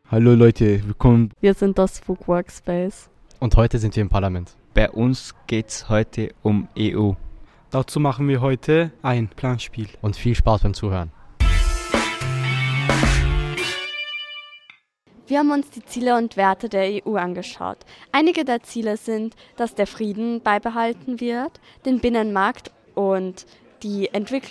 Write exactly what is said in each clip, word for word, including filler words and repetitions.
Hallo Leute, willkommen. Wir sind das Fug Workspace. Und heute sind wir im Parlament. Bei uns geht's heute um E U. Dazu machen wir heute ein Planspiel. Und viel Spaß beim Zuhören. Wir haben uns die Ziele und Werte der E U angeschaut. Einige der Ziele sind, dass der Frieden beibehalten wird, den Binnenmarkt und die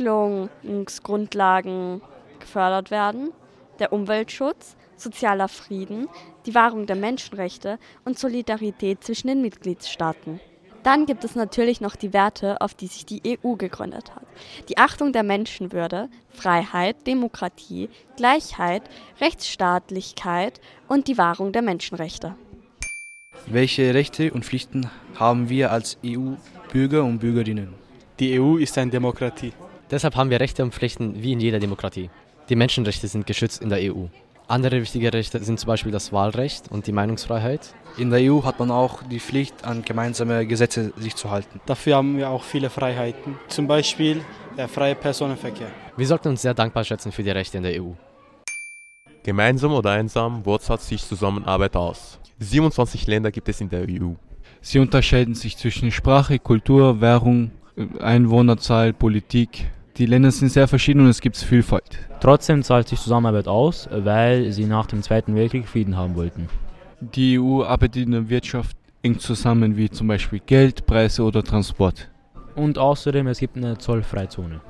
Entwicklungsgrundlagen gefördert werden, der Umweltschutz, sozialer Frieden, die Wahrung der Menschenrechte und Solidarität zwischen den Mitgliedstaaten. Dann gibt es natürlich noch die Werte, auf die sich die E U gegründet hat. Die Achtung der Menschenwürde, Freiheit, Demokratie, Gleichheit, Rechtsstaatlichkeit und die Wahrung der Menschenrechte. Welche Rechte und Pflichten haben wir als E U-Bürger und Bürgerinnen? Die E U ist eine Demokratie. Deshalb haben wir Rechte und Pflichten wie in jeder Demokratie. Die Menschenrechte sind geschützt in der E U. Andere wichtige Rechte sind zum Beispiel das Wahlrecht und die Meinungsfreiheit. In der E U hat man auch die Pflicht, an gemeinsame Gesetze sich zu halten. Dafür haben wir auch viele Freiheiten, zum Beispiel der freie Personenverkehr. Wir sollten uns sehr dankbar schätzen für die Rechte in der E U. Gemeinsam oder einsam, wo zahlt sich Zusammenarbeit aus? siebenundzwanzig Länder gibt es in der E U. Sie unterscheiden sich zwischen Sprache, Kultur, Währung, Einwohnerzahl, Politik. Die Länder sind sehr verschieden und es gibt Vielfalt. Trotzdem zahlt sich Zusammenarbeit aus, weil sie nach dem Zweiten Weltkrieg Frieden haben wollten. Die E U arbeitet in der Wirtschaft eng zusammen, wie zum Beispiel Geld, Preise oder Transport. Und außerdem, es gibt eine Zollfreizone.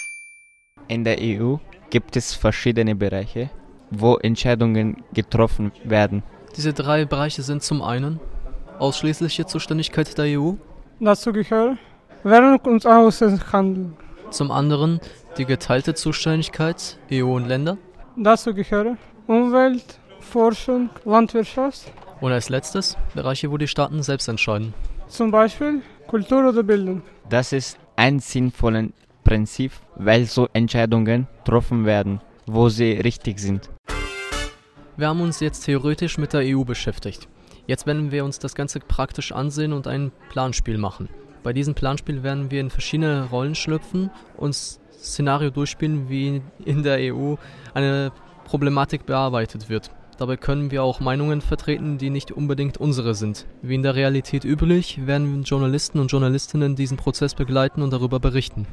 In der E U gibt es verschiedene Bereiche, wo Entscheidungen getroffen werden. Diese drei Bereiche sind zum einen ausschließliche Zuständigkeit der E U. Dazu gehört Währung und Außenhandel. Zum anderen die geteilte Zuständigkeit E U und Länder. Dazu gehören Umwelt, Forschung, Landwirtschaft. Und als letztes Bereiche, wo die Staaten selbst entscheiden. Zum Beispiel Kultur oder Bildung. Das ist ein sinnvolles Prinzip, weil so Entscheidungen getroffen werden, wo sie richtig sind. Wir haben uns jetzt theoretisch mit der E U beschäftigt. Jetzt werden wir uns das Ganze praktisch ansehen und ein Planspiel machen. Bei diesem Planspiel werden wir in verschiedene Rollen schlüpfen und Szenario durchspielen, wie in der E U eine Problematik bearbeitet wird. Dabei können wir auch Meinungen vertreten, die nicht unbedingt unsere sind. Wie in der Realität üblich, werden Journalisten und Journalistinnen diesen Prozess begleiten und darüber berichten.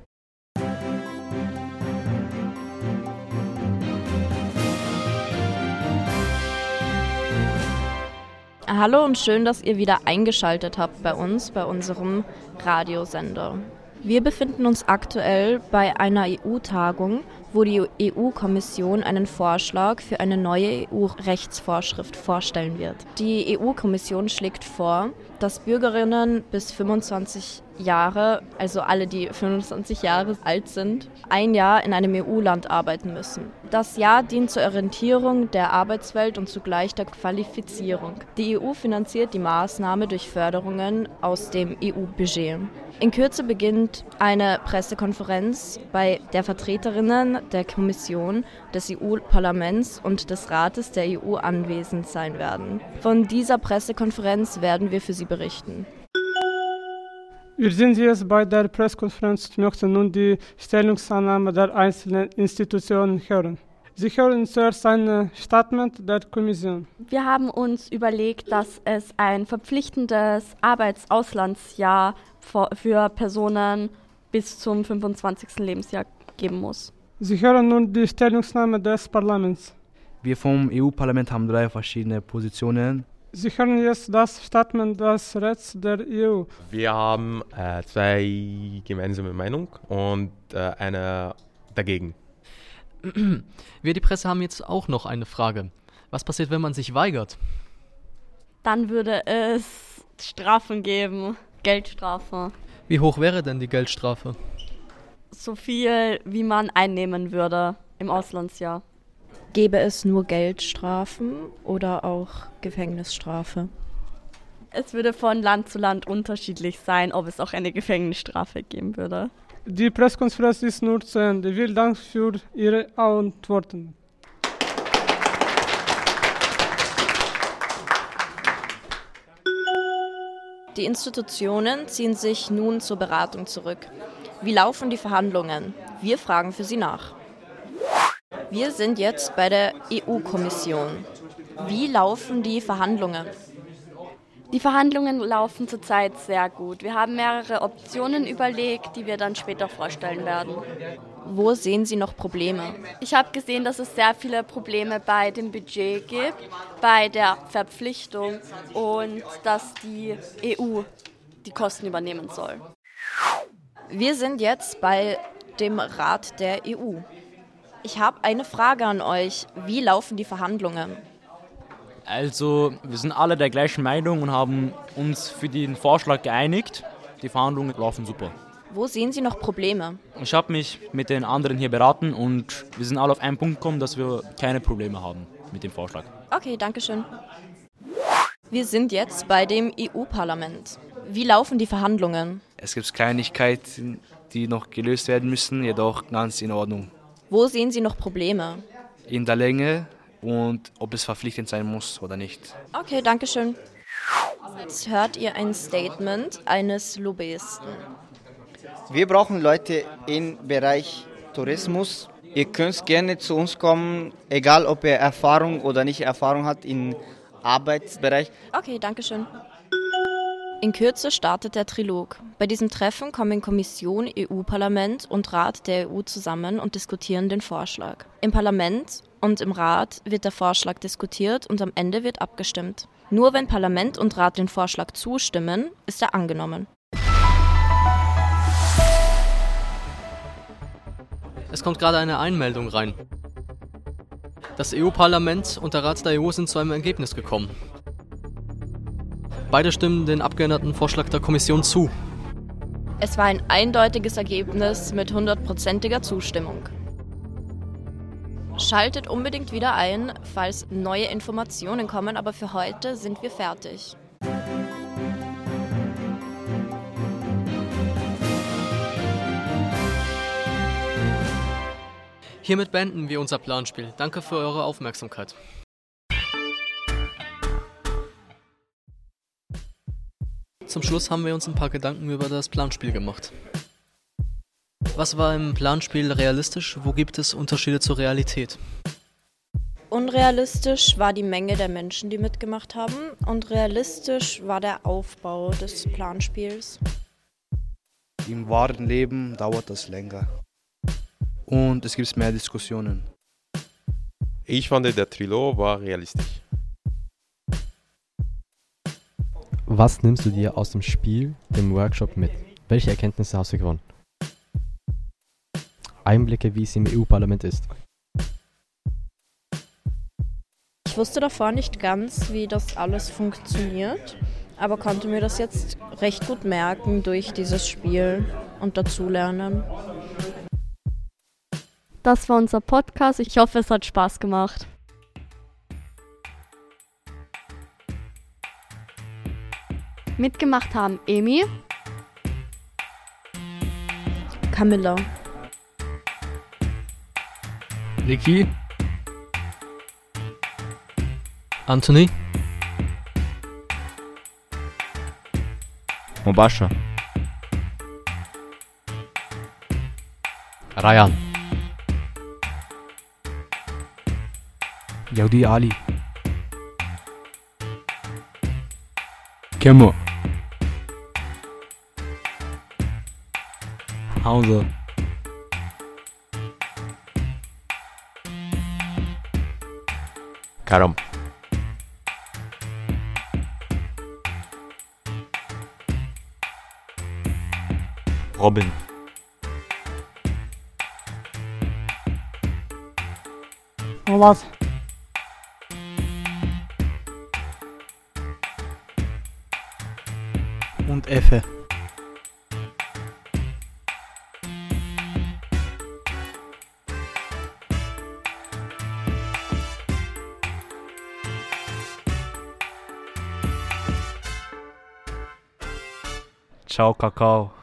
Hallo und schön, dass ihr wieder eingeschaltet habt bei uns, bei unserem Radiosender. Wir befinden uns aktuell bei einer E U-Tagung, wo die E U-Kommission einen Vorschlag für eine neue E U-Rechtsvorschrift vorstellen wird. Die E U-Kommission schlägt vor, dass Bürgerinnen bis fünfundzwanzig Jahre, also alle, die fünfundzwanzig Jahre alt sind, ein Jahr in einem E U-Land arbeiten müssen. Das Jahr dient zur Orientierung der Arbeitswelt und zugleich der Qualifizierung. Die E U finanziert die Maßnahme durch Förderungen aus dem E U-Budget. In Kürze beginnt eine Pressekonferenz, bei der Vertreterinnen der Kommission, des E U-Parlaments und des Rates der E U anwesend sein werden. Von dieser Pressekonferenz werden wir für Sie berichten. Wir sind jetzt bei der Pressekonferenz und möchten nun die Stellungnahme der einzelnen Institutionen hören. Sie hören zuerst ein Statement der Kommission. Wir haben uns überlegt, dass es ein verpflichtendes Arbeitsauslandsjahr für Personen bis zum fünfundzwanzigsten Lebensjahr geben muss. Sie hören nun die Stellungnahme des Parlaments. Wir vom E U-Parlament haben drei verschiedene Positionen. Sie hören jetzt das Statement des Rats der E U. Wir haben äh, zwei gemeinsame Meinungen und äh, eine dagegen. Wir, die Presse, haben jetzt auch noch eine Frage. Was passiert, wenn man sich weigert? Dann würde es Strafen geben, Geldstrafe. Wie hoch wäre denn die Geldstrafe? So viel, wie man einnehmen würde im Auslandsjahr. Gäbe es nur Geldstrafen oder auch Gefängnisstrafe? Es würde von Land zu Land unterschiedlich sein, ob es auch eine Gefängnisstrafe geben würde. Die Pressekonferenz ist nur zu Ende. Vielen Dank für Ihre Antworten. Die Institutionen ziehen sich nun zur Beratung zurück. Wie laufen die Verhandlungen? Wir fragen für Sie nach. Wir sind jetzt bei der E U-Kommission. Wie laufen die Verhandlungen? Die Verhandlungen laufen zurzeit sehr gut. Wir haben mehrere Optionen überlegt, die wir dann später vorstellen werden. Wo sehen Sie noch Probleme? Ich habe gesehen, dass es sehr viele Probleme bei dem Budget gibt, bei der Verpflichtung und dass die E U die Kosten übernehmen soll. Wir sind jetzt bei dem Rat der E U. Ich habe eine Frage an euch. Wie laufen die Verhandlungen? Also, wir sind alle der gleichen Meinung und haben uns für den Vorschlag geeinigt. Die Verhandlungen laufen super. Wo sehen Sie noch Probleme? Ich habe mich mit den anderen hier beraten und wir sind alle auf einen Punkt gekommen, dass wir keine Probleme haben mit dem Vorschlag. Okay, danke schön. Wir sind jetzt bei dem E U-Parlament. Wie laufen die Verhandlungen? Es gibt Kleinigkeiten, die noch gelöst werden müssen, jedoch ganz in Ordnung. Wo sehen Sie noch Probleme? In der Länge und ob es verpflichtend sein muss oder nicht. Okay, danke schön. Jetzt hört ihr ein Statement eines Lobbyisten. Wir brauchen Leute im Bereich Tourismus. Ihr könnt gerne zu uns kommen, egal ob ihr Erfahrung oder nicht Erfahrung habt im Arbeitsbereich. Okay, danke schön. In Kürze startet der Trilog. Bei diesem Treffen kommen Kommission, E U-Parlament und Rat der E U zusammen und diskutieren den Vorschlag. Im Parlament und im Rat wird der Vorschlag diskutiert und am Ende wird abgestimmt. Nur wenn Parlament und Rat den Vorschlag zustimmen, ist er angenommen. Es kommt gerade eine Einmeldung rein. Das E U-Parlament und der Rat der E U sind zu einem Ergebnis gekommen. Beide stimmen den abgeänderten Vorschlag der Kommission zu. Es war ein eindeutiges Ergebnis mit hundertprozentiger Zustimmung. Schaltet unbedingt wieder ein, falls neue Informationen kommen, aber für heute sind wir fertig. Hiermit beenden wir unser Planspiel. Danke für eure Aufmerksamkeit. Zum Schluss haben wir uns ein paar Gedanken über das Planspiel gemacht. Was war im Planspiel realistisch? Wo gibt es Unterschiede zur Realität? Unrealistisch war die Menge der Menschen, die mitgemacht haben, und realistisch war der Aufbau des Planspiels. Im wahren Leben dauert das länger. Und es gibt mehr Diskussionen. Ich fand, der Trilog war realistisch. Was nimmst du dir aus dem Spiel, dem Workshop mit? Welche Erkenntnisse hast du gewonnen? Einblicke, wie es im E U-Parlament ist. Ich wusste davor nicht ganz, wie das alles funktioniert, aber konnte mir das jetzt recht gut merken durch dieses Spiel und dazulernen. Das war unser Podcast. Ich hoffe, es hat Spaß gemacht. Mitgemacht haben Emi, Camilla, Niki, Anthony, Mubasha, Ryan, Yaudi Ali, Kemo, Hauser, Karam, Robin, Was? und Effe. Ciao, Kakao.